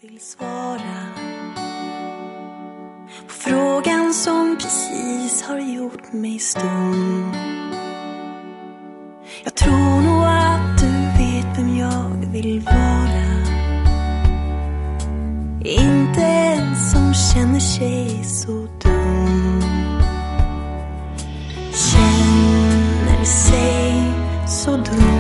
vill svara på frågan som precis har gjort mig stum. Jag tror nog att du vet vem jag vill vara. Inte en som känner sig så dum. Känner sig så dum.